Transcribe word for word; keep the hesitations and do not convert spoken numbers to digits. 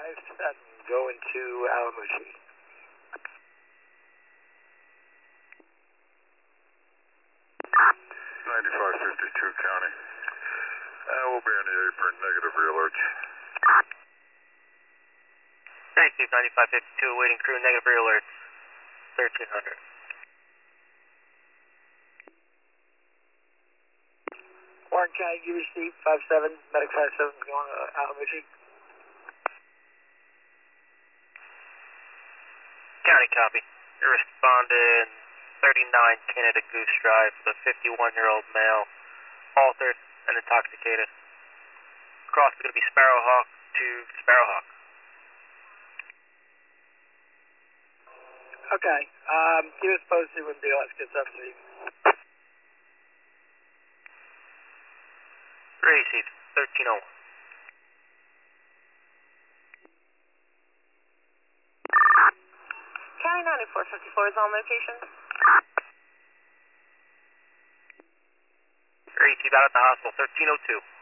five seven, going to Alamushi. ninety-five fifty-two County. Uh, we'll be on the apron, negative re-alerts. thirty-two, ninety-five fifty-two, waiting crew, negative re-alerts, thirteen hundred. Warren County, you received five seven, medic five seven is going to Alamushi. County copy. You responded thirty-nine Canada Goose Drive, the fifty-one-year-old male, altered and intoxicated. Cross is going to be Sparrowhawk to Sparrowhawk. Okay, um, keep us posted when B L S gets up to you. Received, thirteen oh one. County ninety-four fifty-four is on location. Received out at the hospital, thirteen oh two.